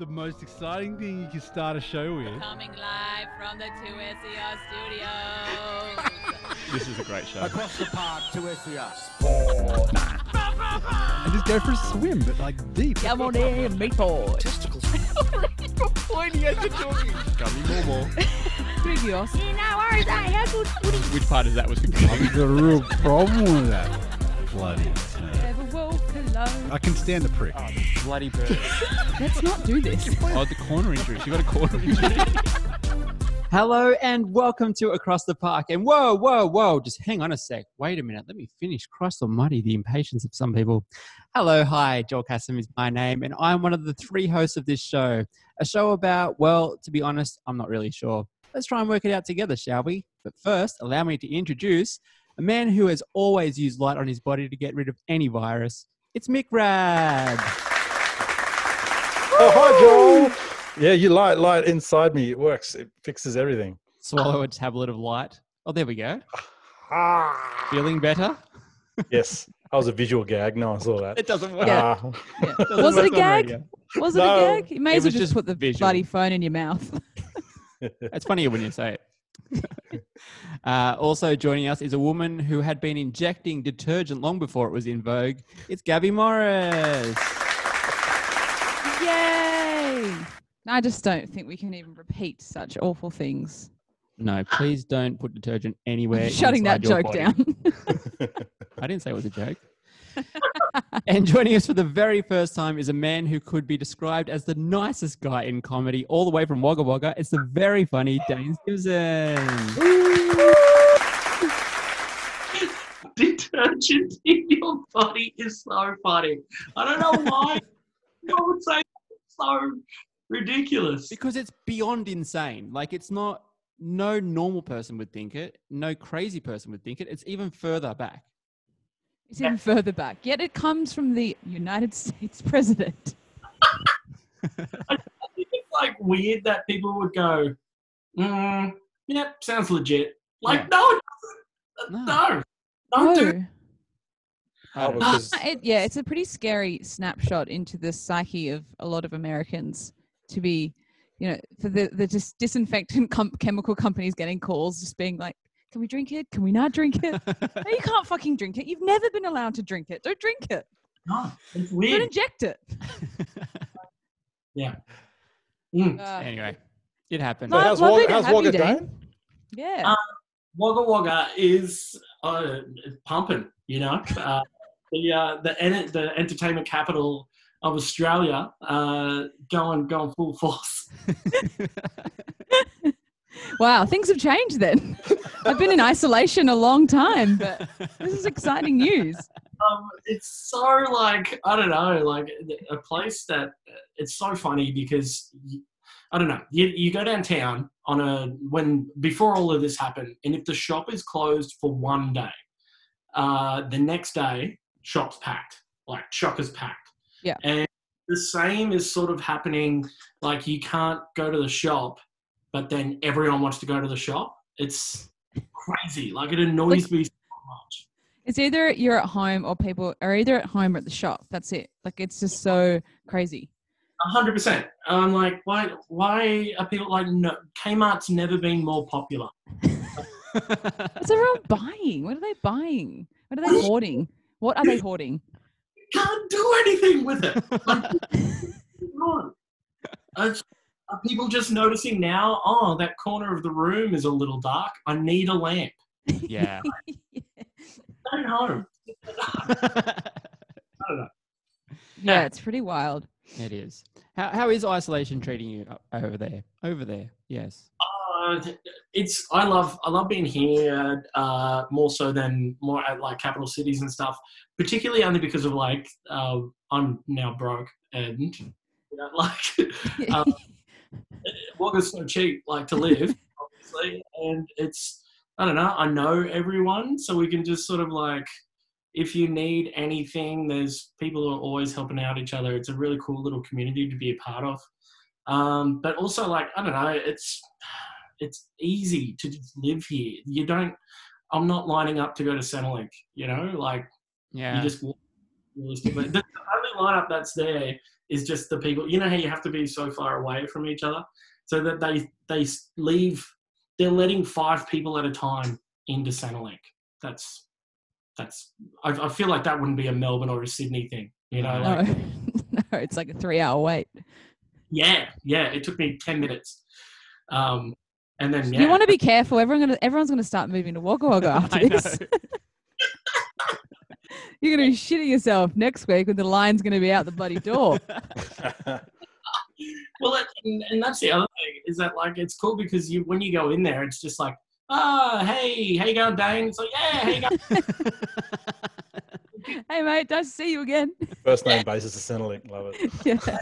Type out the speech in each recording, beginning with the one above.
the most exciting thing you can start a show with. Coming live from the 2SER studios. This is a great show. Across the park, 2SER. And just go for a swim, but like deep. Come on in, meatball. Testicles. Pointing as you're talking. Gummy more. Previous. No worries, I have good footy. Which part of that was confusing? I've got a real problem with that. Bloody snake. Never woke alone. I can stand the prick. Oh, bloody bird. Let's not do this. Oh, the corner injury. She got a corner injury. Hello and welcome to Across the Park. And whoa, just hang on a sec. Wait a minute, let me finish. Christ almighty, the impatience of some people. Hello, hi, Joel Cassim is my name, and I'm one of the three hosts of this show. A show about, well, to be honest, I'm not really sure. Let's try and work it out together, shall we? But first, allow me to introduce a man who has always used light on his body to get rid of any virus. It's Mick Rad. Oh, hi, Joel. Yeah, you light inside me. It works. It fixes everything. Swallow a tablet of light. Oh, there we go. Ah. Feeling better? Yes, that was a visual gag. No one saw that. It doesn't work. Yeah. Ah. Was it a Work on gag? radio. Was No. it a gag? You may It as well was just just put the visual. bloody phone in your mouth. It's funnier when you say it. Also joining us is a woman who had been injecting detergent long before it was in vogue. It's Gabby Morris. Yay! I just don't think we can even repeat such awful things. No, please don't put detergent anywhere. Shutting that inside your joke body. down. I didn't say it was a joke. And joining us for the very first time is a man who could be described as the nicest guy in comedy, all the way from Wagga Wagga. It's the very funny Dane Simpson. Detergent in your body is so funny. I don't know why I would say it's so ridiculous. Because it's beyond insane. Like, it's not, no normal person would think it. No crazy person would think it. It's even further back. It's even further back. Yet it comes from the United States president. I think it's like weird that people would go, yep, sounds legit. Like, Yeah. no, it doesn't. No. Don't do it. No. I don't know. because- It's a pretty scary snapshot into the psyche of a lot of Americans to be, for the just disinfectant chemical companies getting calls, just being like, can we drink it? Can we not drink it? No, you can't fucking drink it. You've never been allowed to drink it. Don't drink it. No, it's Don't weird. inject it. Yeah. Mm. Anyway, it happened. Oh, No, how's lovely to how's have you, Wagga Dane. going? Yeah. Wagga Wagga is pumping, the entertainment capital of Australia, going full force. Wow, things have changed then. I've been in isolation a long time, but this is exciting news. It's so like, I don't know, like a place that it's so funny because I don't know, you go downtown before all of this happened, and if the shop is closed for one day, the next day shop's packed, like Shocker's packed. Yeah. And the same is sort of happening, like you can't go to the shop, but then everyone wants to go to the shop. It's crazy. Like it annoys me so much. It's either you're at home or people are either at home or at the shop. That's it. Like, it's just so crazy. 100%. I'm like, why are people like, no, Kmart's never been more popular. What's everyone buying? What are they buying? What are they hoarding? What are they hoarding? Can't do anything with it. Like, come on. Are people just noticing now, oh, that corner of the room is a little dark. I need a lamp. Yeah. Stay home. I don't know. Yeah, it's pretty wild. It is. How is isolation treating you over there? Over there, yes. I love being here more so than more at like capital cities and stuff, particularly only because of like I'm now broke and Wagga's so cheap like to live obviously, and it's, I don't know, I know everyone, so we can just sort of like, if you need anything, there's people who are always helping out each other. It's a really cool little community to be a part of. But also, like, I don't know, it's easy to just live here. I'm not lining up to go to Centrelink, like, Yeah. you just walk. realistic. But the only lineup that's there is just the people. You know how you have to be so far away from each other, so that they leave. They're letting 5 people at a time into Centrelink. That's. I feel like that wouldn't be a Melbourne or a Sydney thing. You know, like, No, it's like a 3-hour wait. yeah. It took me 10 minutes. And then You want to be careful. Everyone's gonna start moving to Wagga Wagga after this. You're gonna be shitting yourself next week when the line's gonna be out the bloody door. Well, and that's the other thing is that like it's cool because when you go in there, it's just like, hey, how you going, Dane? It's like, yeah, how you going? Hey mate, nice to see you again. First name basis of Centrelink. Love it. Yeah.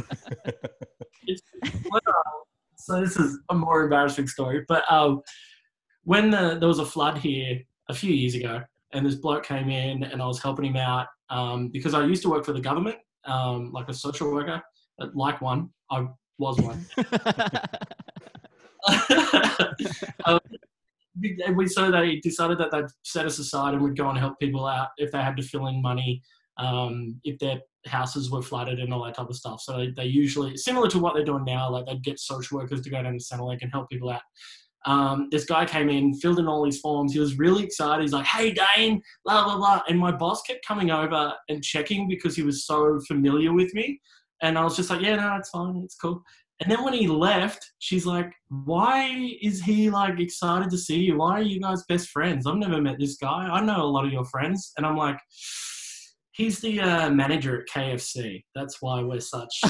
So this is a more embarrassing story, but when there was a flood here a few years ago, and this bloke came in, and I was helping him out because I used to work for the government, like a social worker, like one. I was one. So they decided that they'd set us aside and would go and help people out if they had to fill in money, if their houses were flooded and all that type of stuff. So they usually, similar to what they're doing now, like they'd get social workers to go down to Centrelink and help people out. This guy came in, filled in all his forms. He was really excited. He's like, hey, Dane, blah, blah, blah. And my boss kept coming over and checking because he was so familiar with me. And I was just like, yeah, no, it's fine. It's cool. And then when he left, she's like, why is he like excited to see you? Why are you guys best friends? I've never met this guy. I know a lot of your friends. And I'm like, he's the manager at KFC. That's why we're such.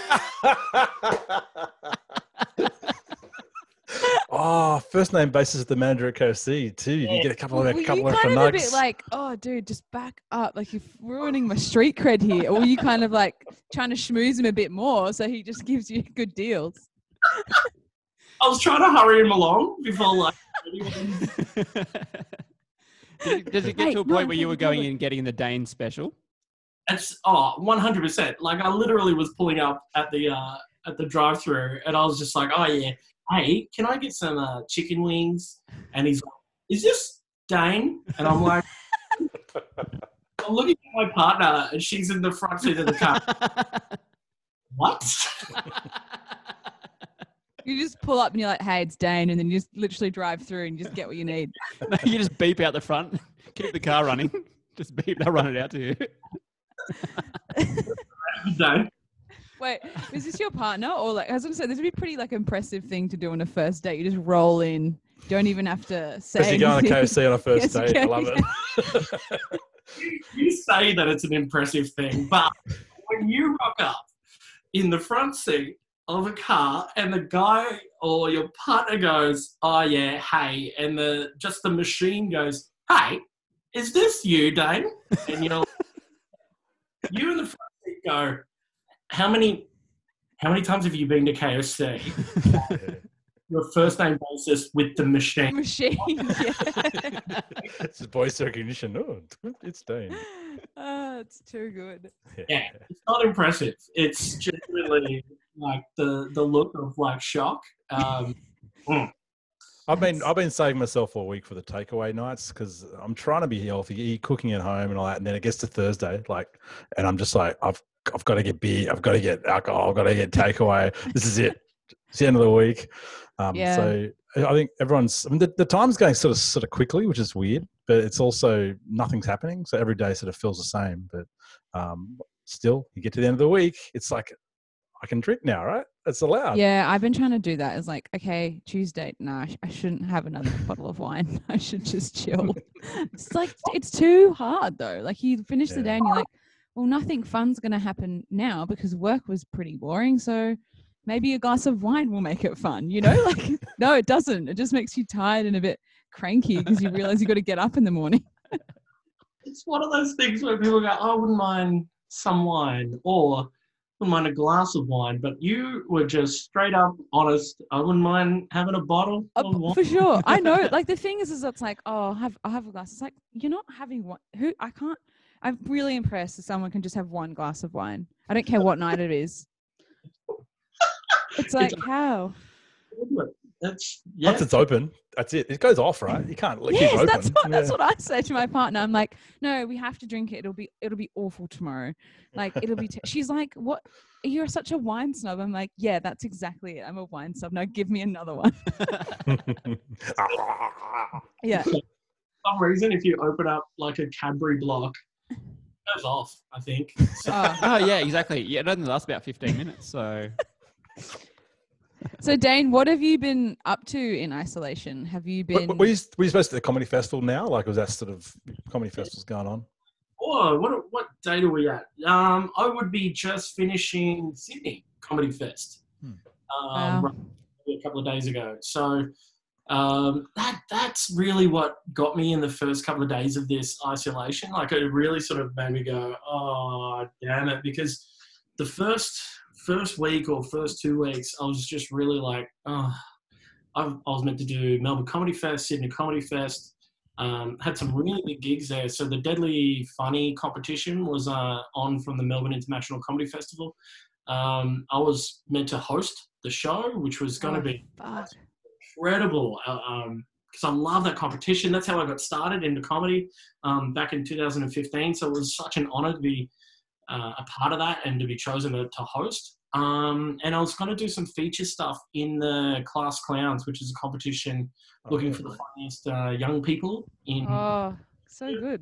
Oh, first name basis of the manager at KFC too. You get a couple of extra kind of nugs. a bit like, oh, dude, just back up. Like you're ruining my street cred here. Or you kind of like trying to schmooze him a bit more so he just gives you good deals. I was trying to hurry him along before like. Does it get to a point where you were going in and getting the Dane special? It's 100%. Like I literally was pulling up at the drive-through, and I was just like, oh yeah, hey, can I get some chicken wings? And he's like, is this Dane? And I'm like, I'm looking at my partner, and she's in the front seat of the car. What? You just pull up and you're like, hey, it's Dane. And then you just literally drive through and you just get what you need. No, you just beep out the front, keep the car running. Just beep, they'll run it out to you. Dane. Wait, is this your partner? Or like, I was going to say, this would be a pretty like impressive thing to do on a first date. You just roll in. Don't even have to say Because you're going to anything. KFC on a first Yes, date. I okay. love it. You say that it's an impressive thing, but when you rock up in the front seat of a car and the guy or your partner goes, oh yeah, hey, and the machine goes, hey, is this you, Dane? And you in the front seat go, how many times have you been to KFC? Your first name basis with the machine. Machine, yeah. It's voice recognition. Oh, it's Dane. It's too good. Yeah, it's not impressive. It's genuinely like the look of like shock. I've been saving myself all week for the takeaway nights because I'm trying to be healthy, eat cooking at home and all that. And then it gets to Thursday, and I'm just like, I've got to get beer, I've got to get alcohol, I've got to get takeaway. This is it. It's the end of the week. So I think the time's going sort of quickly, which is weird, but it's also nothing's happening. So every day sort of feels the same, but still you get to the end of the week. It's like, I can drink now, right? It's allowed. Yeah, I've been trying to do that. It's like, okay, Tuesday, I shouldn't have another bottle of wine. I should just chill. It's like, it's too hard though. Like you finish the day and you're like, well, nothing fun's going to happen now because work was pretty boring. So maybe a glass of wine will make it fun, Like, no, it doesn't. It just makes you tired and a bit cranky because you realize you got to get up in the morning. It's one of those things where people go, oh, I wouldn't mind some wine or wouldn't mind a glass of wine, but you were just straight up honest. I wouldn't mind having a bottle of wine. For sure. I know. Like the thing is it's like, oh, I'll have a glass. It's like, you're not having one. I'm really impressed if someone can just have one glass of wine. I don't care what night it is. It's like, how? That's yeah. Once it's open, that's it. It goes off, right? You can't keep Yes, open. that's what I say to my partner. I'm like, no, we have to drink it. It'll be awful tomorrow. Like it'll be. She's like, what? You're such a wine snob. I'm like, yeah, that's exactly it. I'm a wine snob. Now give me another one. Yeah. For some reason, if you open up like a Cadbury block, it goes off. I think. So, Oh, yeah, exactly. Yeah, it only lasts about 15 minutes. So, So Dane, what have you been up to in isolation? Have you been? Were you supposed to the comedy festival now? Like, was that sort of comedy festivals going on? oh, what date are we at? I would be just finishing Sydney Comedy Fest. Wow. A couple of days ago. So that's really what got me in the first couple of days of this isolation. Like it really sort of made me go, oh damn it, because the first week or first 2 weeks, I was just really like, oh, I was meant to do Melbourne Comedy Fest, Sydney Comedy Fest. Had some really big gigs there. So the Deadly Funny competition was on from the Melbourne International Comedy Festival. I was meant to host the show, which was going to be incredible because I love that competition. That's how I got started into comedy back in 2015. So it was such an honour to be a part of that and to be chosen to host. And I was going to do some feature stuff in the Class Clowns, which is a competition looking for the funniest young people in. Oh, so good.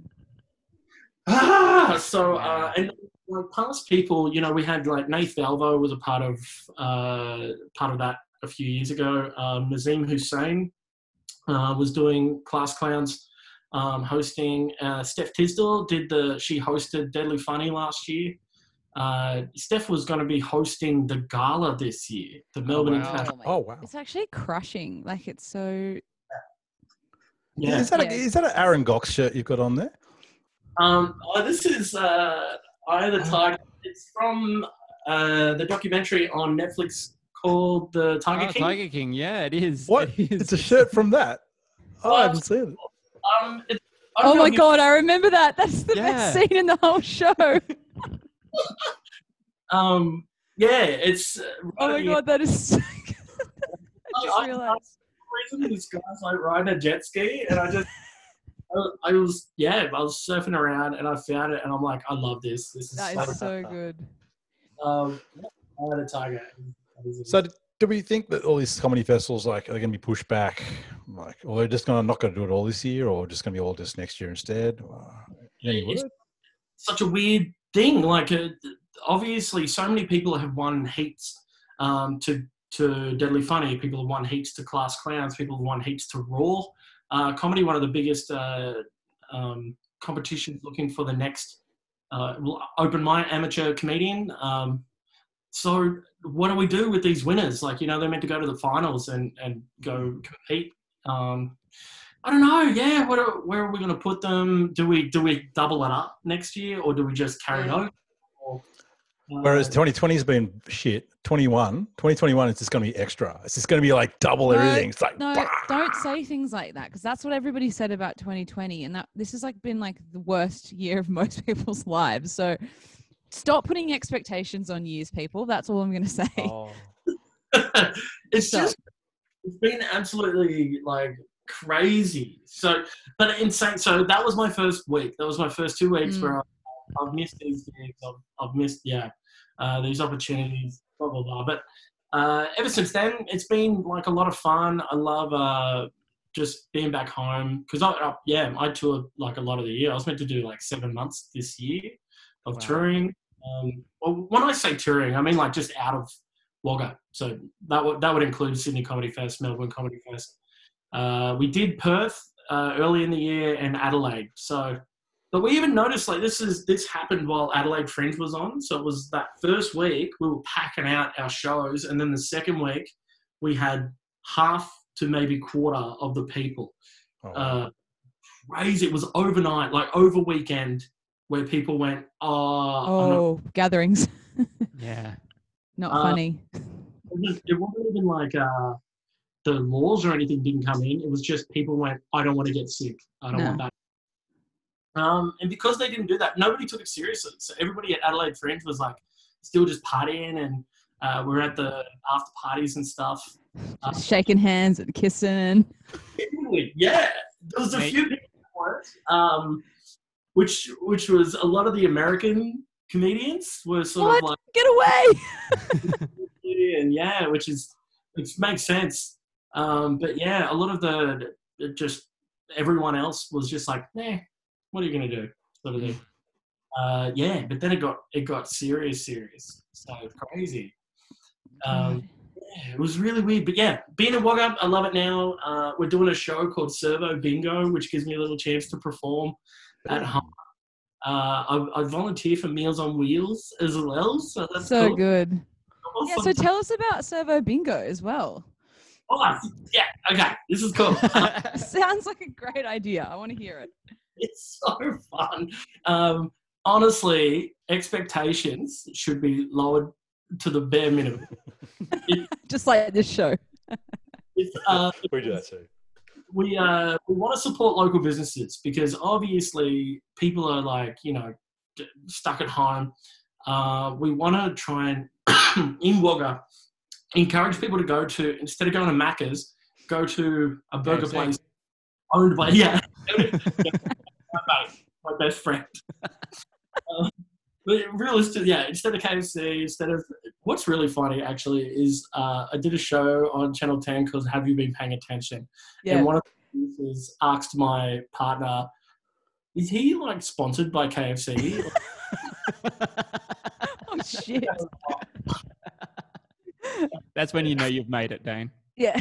And like past people, you know, we had like Nath Valvo was a part of that a few years ago. Nazim Hussain was doing Class Clowns hosting. Steph Tisdall she hosted Deadly Funny last year. Steph was going to be hosting the gala this year, the Melbourne International. Oh wow! It's actually crushing. Like it's so. Yeah. Is that an Aaron Gox shirt you've got on there? This is Eye of the Tiger. It's from the documentary on Netflix called The Tiger King. Tiger King, yeah, it is. What? It is. It's a shirt from that. Oh, I haven't seen it. Oh my god, I remember that. That's the best scene in the whole show. It's. Oh my god, that is so good. I just realized. For some reason, this guy's like riding a jet ski, and I was surfing around and I found it, and I'm like, I love this. This is That is so good. Eye of the Tiger. So, do we think that all these comedy festivals, like, are they going to be pushed back, like, or they're just not going to do it all this year, or just going to be all just next year instead? It's such a weird thing. Like, obviously, so many people have won heats to Deadly Funny. People have won heats to Class Clowns. People have won heats to Raw. Comedy, one of the biggest competitions looking for the next open mic amateur comedian. So what do we do with these winners? Like, you know, they're meant to go to the finals and go compete. I don't know. Yeah, where are we going to put them? Do we double it up next year, or do we just carry it over? Whereas 2020 has been shit. 2021 is just going to be extra. It's just going to be like double everything. It's like, no, don't say things like that, because that's what everybody said about 2020, and that this has like been like the worst year of most people's lives. So stop putting expectations on years, people. That's all I'm going to say. Oh. It's been absolutely like crazy. So, but insane. So that was my first week. That was my first 2 weeks where I've missed these gigs. I've missed these opportunities. Blah blah blah. But ever since then, it's been like a lot of fun. I love just being back home because I toured like a lot of the year. I was meant to do like 7 months this year of touring. Well, when I say touring, I mean like just out of Wagga. So that would include Sydney Comedy Fest, Melbourne Comedy Fest. We did Perth early in the year and Adelaide. So, but we even noticed like this happened while Adelaide Fringe was on. So it was that first week we were packing out our shows, and then the second week we had half to maybe quarter of the people. Crazy! It was overnight, like over weekend, where people went, gatherings. Yeah. Not funny. It wasn't even like the laws or anything didn't come in. It was just people went, I don't want to get sick. I don't want that. And because they didn't do that, nobody took it seriously. So everybody at Adelaide Fringe was like still just partying, and we're at the after parties and stuff. Just shaking hands and kissing. Yeah, there was a few people which was a lot of the American comedians were sort of like, get away. yeah, which makes sense. But yeah, a lot of just everyone else was just like, nah, what are you gonna do? Sort of thing. Yeah, but then it got serious. So crazy. Yeah, it was really weird. But yeah, being in Wagga, I love it now. We're doing a show called Servo Bingo, which gives me a little chance to perform at home. I volunteer for Meals on Wheels as well. So that's so cool. good. Yeah, so tell us about Servo Bingo as well. Oh, yeah, okay. This is cool. Sounds like a great idea. I want to hear it. It's so fun. Honestly, expectations should be lowered to the bare minimum. Just like this show. We do that too. We want to support local businesses because obviously people are like, stuck at home. We want to try and, in Wagga, encourage people to go to, instead of going to Macca's, go to a burger place owned by, my best friend. But realistically, instead of KFC, what's really funny actually is I did a show on Channel 10 called Have You Been Paying Attention? Yeah. And one of the producers asked my partner, is he like sponsored by KFC? Oh shit. That's when you know you've made it, Dane. Yeah.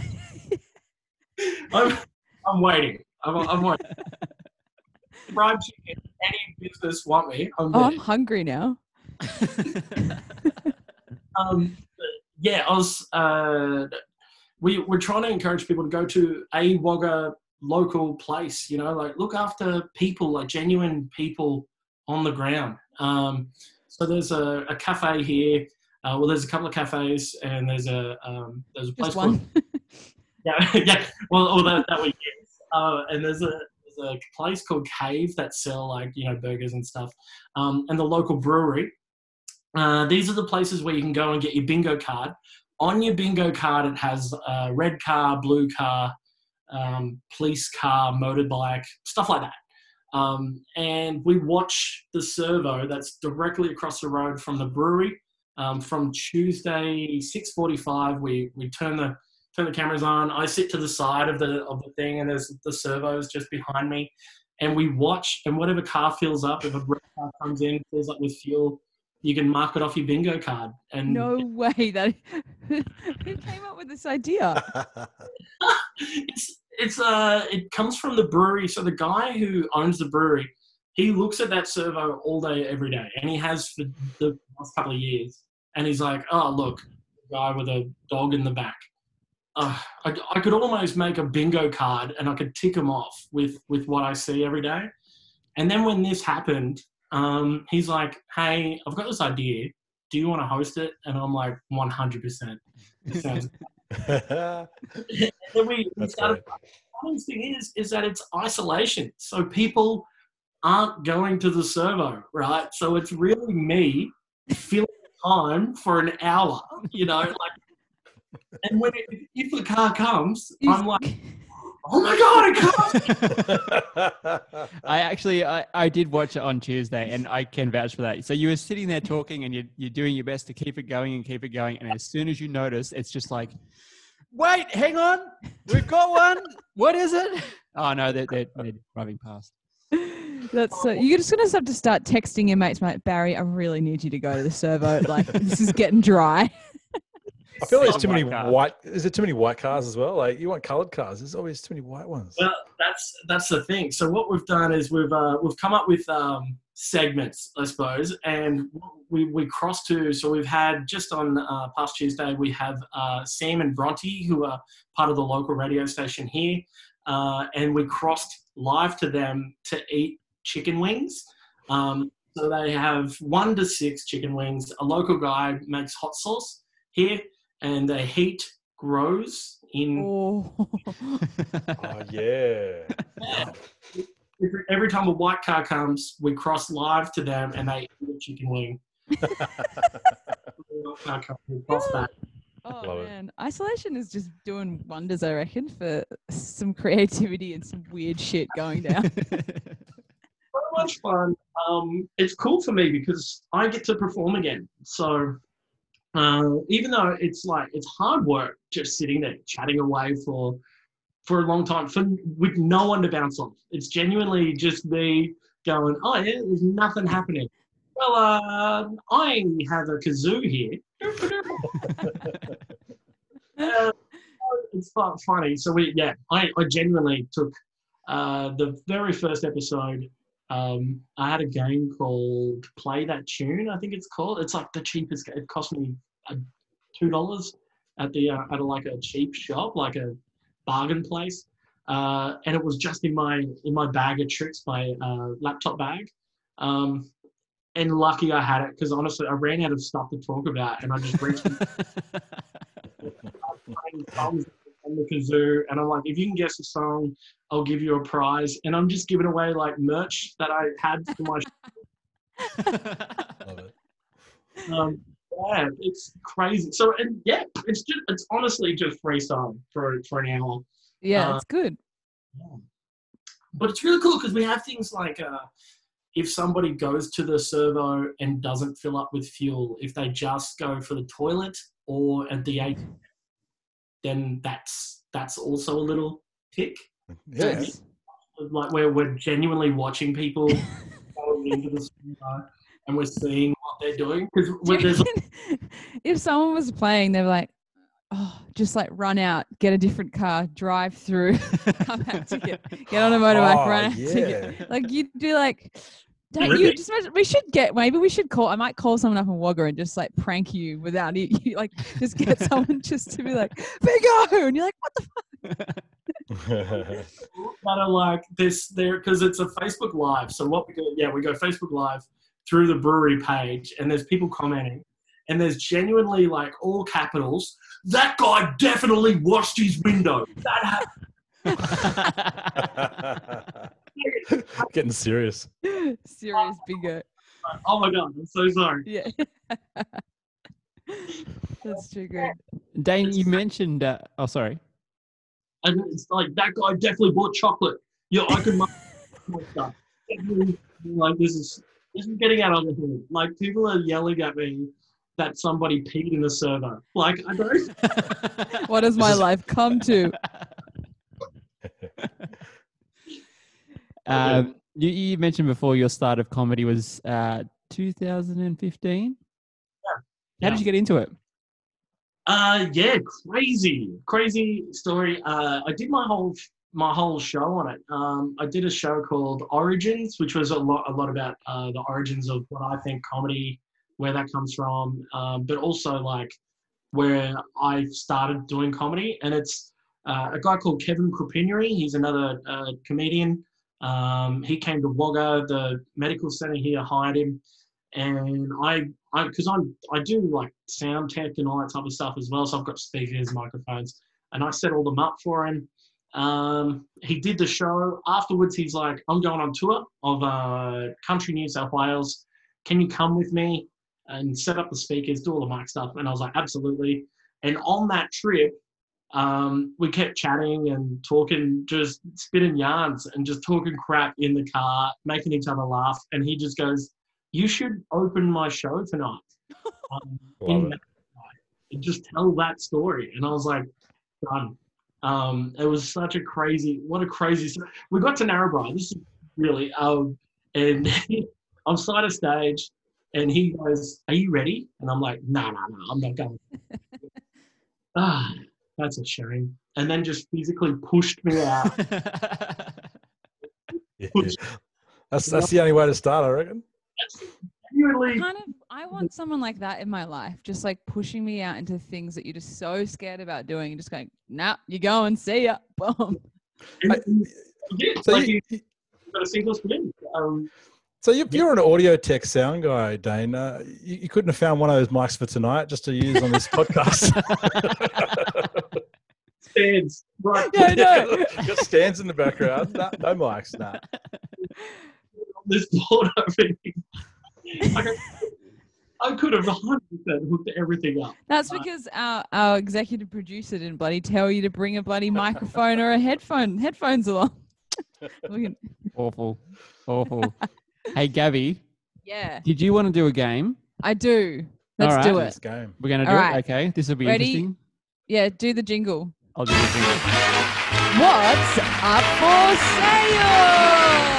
I'm waiting. I'm waiting. Fried chicken, any business want me. I'm hungry now. Yeah, I was. We're trying to encourage people to go to a Wagga local place. Like look after people, like genuine people on the ground. So there's a cafe here. Well, there's a couple of cafes, and there's a place called. Yeah. Well, that we get. And there's a place called Cave that sell burgers and stuff, and the local brewery. These are the places where you can go and get your bingo card. On your bingo card, it has red car, blue car, police car, motorbike, stuff like that. And we watch the servo that's directly across the road from the brewery. From Tuesday 6:45, we turn the cameras on. I sit to the side of the thing, and there's the servos just behind me, and we watch. And whatever car fills up, if a red car comes in, fills up with fuel, you can mark it off your bingo card. And no way who came up with this idea? It comes from the brewery. So the guy who owns the brewery, he looks at that servo all day, every day, and he has for the last couple of years. And he's like, "Oh, look, the guy with a dog in the back. I could almost make a bingo card and I could tick them off with what I see every day." And then when this happened, he's like, "Hey, I've got this idea. Do you want to host it?" And I'm like, 100%. It sounds. And then we started. The funniest thing is that it's isolation, so people aren't going to the servo, right? So it's really me filling time for an hour, And if the car comes, I'm like, "Oh my god, it comes!" I did watch it on Tuesday, and I can vouch for that. So you were sitting there talking, and you're doing your best to keep it going, and as soon as you notice, it's just like, "Wait, hang on, we've got one. What is it?" Oh no, they're driving past. That's you're just gonna have to start texting your mates, mate. Barry, I really need you to go to the servo. Like this is getting dry. I feel there's too many white. Is there too many white cars as well? Like you want coloured cars. There's always too many white ones. Well, that's the thing. So what we've done is we've come up with segments, I suppose, and we cross to. So we've had just on past Tuesday we have Sam and Bronte, who are part of the local radio station here, and we crossed live to them to eat chicken wings. So they have 1 to 6 chicken wings. A local guy makes hot sauce here. And the heat grows in. Oh, yeah. Every time a white car comes, we cross live to them and they eat a chicken wing. We cross back. Oh Love it. man, isolation is just doing wonders, I reckon, for some creativity and some weird shit going down. So much fun. It's cool for me because I get to perform again. So even though it's hard work just sitting there chatting away for a long time with no one to bounce off. It's genuinely just me going, oh yeah, there's nothing happening. Well, I have a kazoo here. It's funny. So I genuinely took the very first episode. I had a game called Play That Tune, I think it's called. It's like the cheapest. It cost me $2 at a cheap shop, like a bargain place, and it was just in my bag of tricks, my laptop bag. And lucky I had it because honestly, I ran out of stuff to talk about, and I just reached on the kazoo, and I'm like, if you can guess the song, I'll give you a prize. And I'm just giving away like merch that I had for my. Love it. Yeah, it's crazy. So it's honestly just freestyle for an hour. Yeah, it's good. Yeah. But it's really cool because we have things like if somebody goes to the servo and doesn't fill up with fuel, if they just go for the toilet or at the ATM, then that's also a little tick. Yeah. Yes. Like where we're genuinely watching people going into the servo and we're seeing what they're doing. Because If someone was playing, they were like, oh, just like run out, get a different car, drive through, come out to get on a motorbike, run out to get. Like you'd be like, don't Really? you just imagine, maybe we should I might call someone up in Wagga and just like prank you without it. You like just get someone just to be like, Big-O! And you're like, what the fuck? that are like this there because it's a Facebook Live. So what we do, we go Facebook Live through the brewery page, and there's people commenting, and there's genuinely like all capitals. That guy definitely washed his window. That happened. Getting serious. Serious Big-O. Oh my god, I'm so sorry. Yeah. That's too good. Dane, you mentioned. Oh, sorry. And it's like that guy definitely bought chocolate. Yeah, I could make more stuff. Like this is getting out of the head. Like people are yelling at me that somebody peed in the servo. Like I don't. What has my life come to? You mentioned before your start of comedy was 2015. How did you get into it? Crazy story. I did my whole show on it. I did a show called Origins, which was a lot about the origins of what I think comedy, where that comes from, but also like where I started doing comedy. And it's a guy called Kevin Krupinuri. He's another comedian. He came to Wagga, the medical center here, hired him. And I do like sound tech and all that type of stuff as well. So I've got speakers, microphones, and I set all them up for him. He did the show. Afterwards, he's like, I'm going on tour of country New South Wales. Can you come with me and set up the speakers, do all the mic stuff? And I was like, absolutely. And on that trip, we kept chatting and talking, just spitting yarns and just talking crap in the car, making each other laugh. And he just goes, you should open my show tonight. And just tell that story. And I was like, done. It was such a crazy story. We got to Narrabri. This is really, and I'm side of stage and he goes, are you ready? And I'm like, no, I'm not going. That's a shame. And then just physically pushed me out. Yeah. That's the only way to start, I reckon. I want someone like that in my life, just like pushing me out into things that you're just so scared about doing and just going, nah, you're going, see ya, boom. So you got a single screen. So you're an audio tech sound guy, Dane. You couldn't have found one of those mics for tonight just to use on this podcast. Stands, right? Yeah, no. Got stands in the background. No mics, nah. This board over here. I could have 100% hooked everything up. That's because our executive producer didn't bloody tell you to bring a bloody microphone or a headphones along. Awful. Hey, Gabby, Yeah, did you want to do a game? I do. Let's All right. do This it. game. We're going to do All it? right. Okay. This will be Ready? interesting. Yeah, do the jingle. I'll do the jingle. What's up for sale?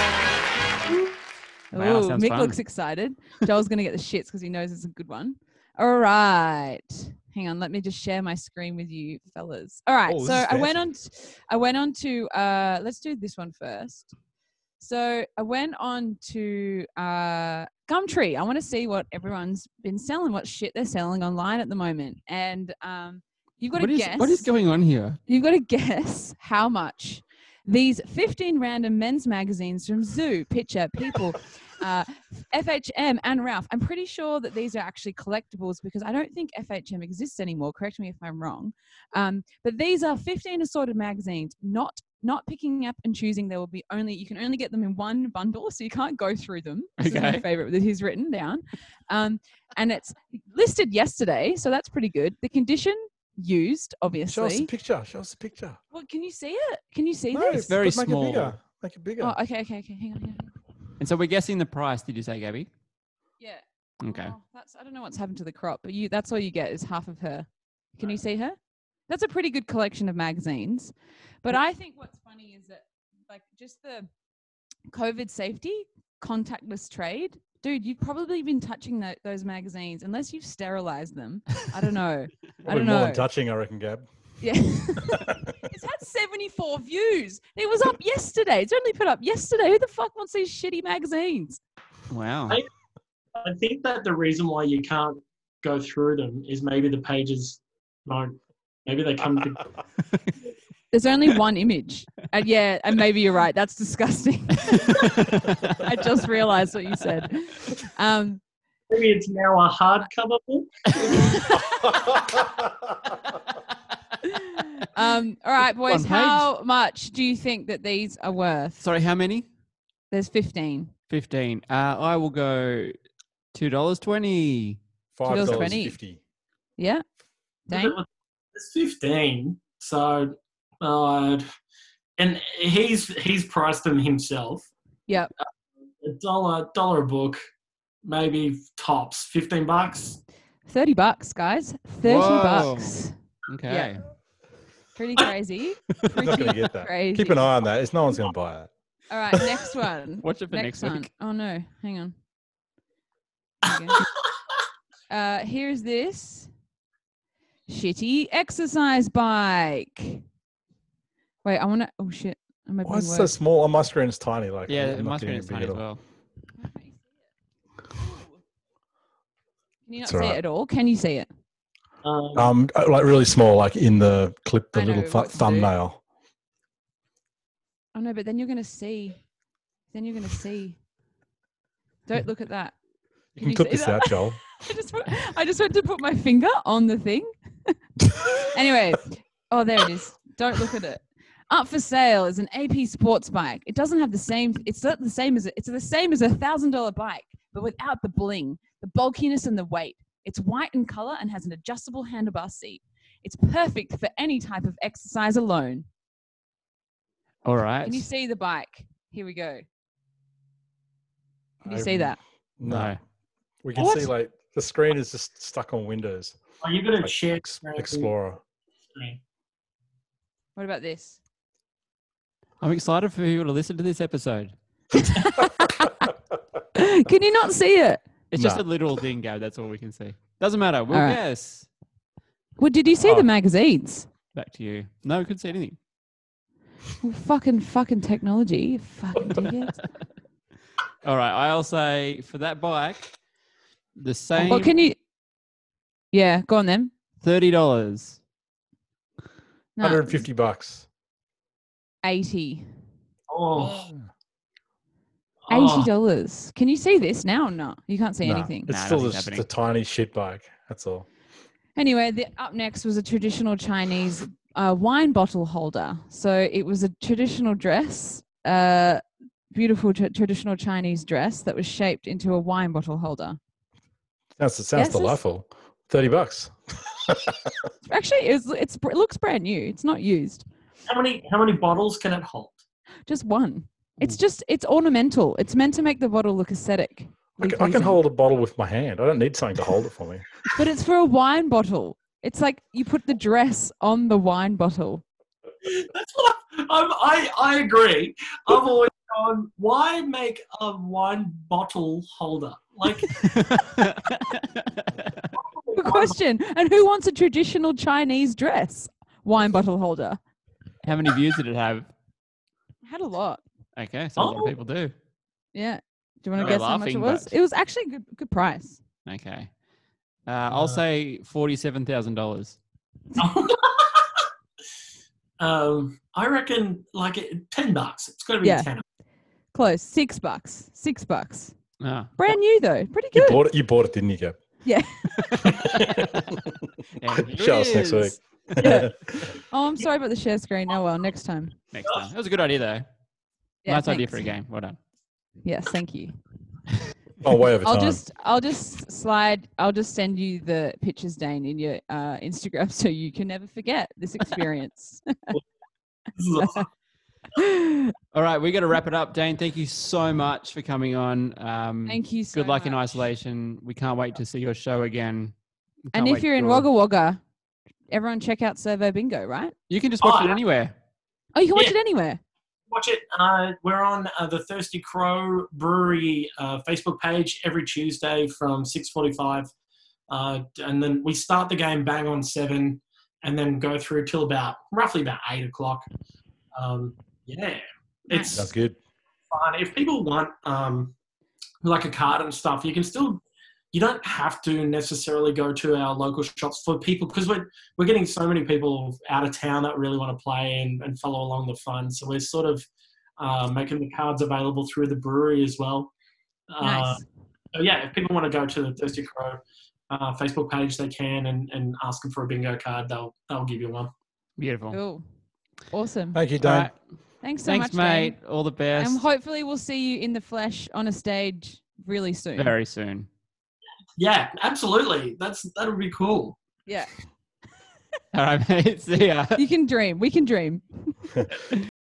Wow, Ooh, sounds Mick fun. looks excited. Joel's going to get the shits because he knows it's a good one. All right. Hang on. Let me just share my screen with you fellas. All right. Oh, this So is I went on fancy. to, let's do this one first. So I went on to Gumtree. I want to see what everyone's been selling, what shit they're selling online at the moment. And you've got to guess. What is going on here? You've got to guess how much these 15 random men's magazines from Zoo, Picture, People, FHM, and Ralph. I'm pretty sure that these are actually collectibles because I don't think FHM exists anymore. Correct me if I'm wrong. But these are 15 assorted magazines, not picking up and choosing. There will be you can only get them in one bundle, so you can't go through them. This is my Okay. favorite that he's written down. And it's listed yesterday, so that's pretty good. The condition, used, Show obviously. us the picture. Show us the picture. Well, can you see it? Can you see No, this? It's very but make small. It bigger. Make it bigger. Oh, okay. Hang on. And so we're guessing the price, did you say, Gabby? Yeah. Okay. Oh, I don't know what's happened to the crop, but that's all you get is half of her. Can you see her? That's a pretty good collection of magazines. But I think what's funny is that, like, just the COVID safety, contactless trade. Dude, you've probably been touching those magazines unless you've sterilized them. I don't know. Probably more than touching, I reckon, Gab. Yeah. It's had 74 views. It was up yesterday. It's only put up yesterday. Who the fuck wants these shitty magazines? Wow. Hey. I think that the reason why you can't go through them is maybe the pages maybe they come to There's only one image. And maybe you're right. That's disgusting. I just realized what you said. maybe it's now a hardcover book. All right, boys. One page. How much do you think that these are worth? Sorry, how many? There's 15. 15. I will go $2.20. $5.50. Yeah. Dane? It's 15. So and he's priced them himself. Yep. $1 a book, maybe tops $15. $30, guys. $30. Whoa. Okay. Yeah. Pretty crazy. I'm not going to get that. Crazy. Keep an eye on that. No one's going to buy that. All right, next one. Watch it for next one. week. Oh no, hang on. Okay. Here's this shitty exercise bike. Wait, I want to. Oh shit! I'm Why is it so small? On my screen, it's tiny. Like, Yeah, I'm my not screen getting is it big tiny at as all. well. Can you not It's see all right. it at all? Can you see it? Like really small, like in the clip, the I little know what to do. thumbnail. Oh no, but then you're gonna see. Don't look at that. You can you clip see this that? out, Joel. I just went to put my finger on the thing. Anyway, oh, there it is. Don't look at it. Up for sale is an AP sports bike. It doesn't have the same. It's not the same as it's the same as $1,000 bike, but without the bling, the bulkiness, and the weight. It's white in color and has an adjustable handlebar seat. It's perfect for any type of exercise alone. All right. Can you see the bike? Here we go. Can you I- see that? No. We can What? see like the screen is just stuck on Windows. Oh, you've got to Like share Explorer. screen. What about this? I'm excited for people to listen to this episode. Can you not see it? It's just No. a little thing, Gab. That's all we can see. Doesn't matter. We'll All right. guess. Well, did you see Oh. the magazines? Back to you. No, we couldn't see anything. Well, fucking technology, you fucking idiots. All right. I'll say for that bike, the same Well, can you? Yeah, go on then. $30. No, $150. 80. Oh, $80. Can you see this now? No, you can't see No, anything. It's Nah, still nothing's just happening. a tiny shit bike. That's all. Anyway, up next was a traditional Chinese wine bottle holder. So it was a traditional dress, beautiful traditional Chinese dress that was shaped into a wine bottle holder. Sounds Guesses? delightful. $30. Actually, it looks brand new. It's not used. How many bottles can it hold? Just one. It's ornamental. It's meant to make the bottle look aesthetic. I can hold a bottle with my hand. I don't need something to hold it for me. But it's for a wine bottle. It's like you put the dress on the wine bottle. That's what I agree. I've always gone, why make a wine bottle holder? Like, Good question. And who wants a traditional Chinese dress wine bottle holder? How many views did it have? Had a lot. Okay, so a lot of people do. Yeah. Do you want to They're guess how much it laughing, was? but- It was actually a good price. Okay. I'll say $47,000. I reckon like $10. It's got to be Yeah. 10. Close. $6. $6. Ah. Brand new though. Pretty You good. bought it, didn't you, Gab? Yeah. And here Show it us next week. is. Oh, I'm sorry about the share screen. Oh well, next time. Next time. It was a good idea, though. Yeah, Nice idea thanks. for a game. Well done. Yes, thank you. Oh, way over time. I'll just send you the pictures, Dane, in your Instagram so you can never forget this experience. This is awesome. All right, we got to wrap it up. Dane, thank you so much for coming on. Thank you so Good luck in much. isolation. We can't wait to see your show again. We And can't if wait you're in for- Wagga Wagga, everyone check out Servo Bingo, right? You can just watch Oh, it yeah. anywhere. Oh, you can watch Yeah. it anywhere. Watch it. We're on the Thirsty Crow Brewery Facebook page every Tuesday from 6:45, and then we start the game bang on 7, and then go through till roughly about 8 o'clock. Yeah, it's Sounds good. fun. If people want like a card and stuff, you can still. You don't have to necessarily go to our local shops for people because we're getting so many people out of town that really want to play and follow along the fun. So we're sort of making the cards available through the brewery as well. Nice. So yeah, if people want to go to the Thirsty Crow Facebook page, they can and ask them for a bingo card. They'll give you one. Beautiful. Cool. Awesome. Thank you, All Dane. right. Thanks so Thanks, much, Dane. mate. All the best. And hopefully we'll see you in the flesh on a stage really soon. Very soon. Yeah, absolutely. That would be cool. Yeah. All right, mate. See ya. You can dream. We can dream.